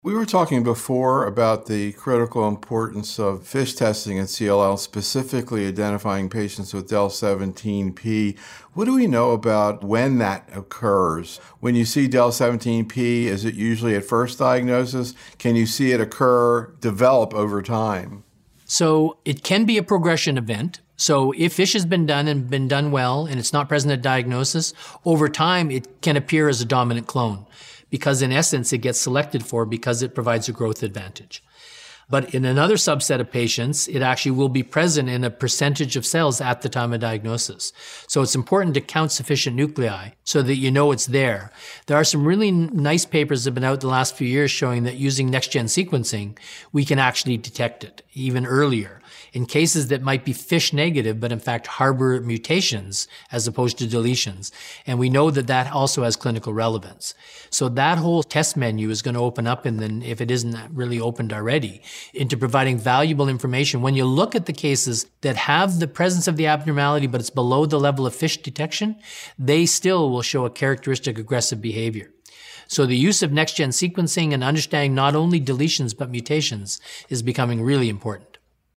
We were talking before about the critical importance of FISH testing in CLL, specifically identifying patients with del17P. What do we know about when that occurs? When you see del17P, is it usually at first diagnosis? Can you see it develop over time? So it can be a progression event. So if FISH has been done and been done well and it's not present at diagnosis, over time it can appear as a dominant clone, because in essence it gets selected for because it provides a growth advantage. But in another subset of patients, it actually will be present in a percentage of cells at the time of diagnosis. So it's important to count sufficient nuclei so that you know it's there. There are some really nice papers that have been out the last few years showing that using next-gen sequencing, we can actually detect it even earlier in cases that might be FISH negative, but in fact harbor mutations as opposed to deletions. And we know that that also has clinical relevance. So that whole test menu is going to open up, and then if it isn't really opened already, into providing valuable information. When you look at the cases that have the presence of the abnormality, but it's below the level of FISH detection, they still will show a characteristic aggressive behavior. So the use of next-gen sequencing and understanding not only deletions but mutations is becoming really important.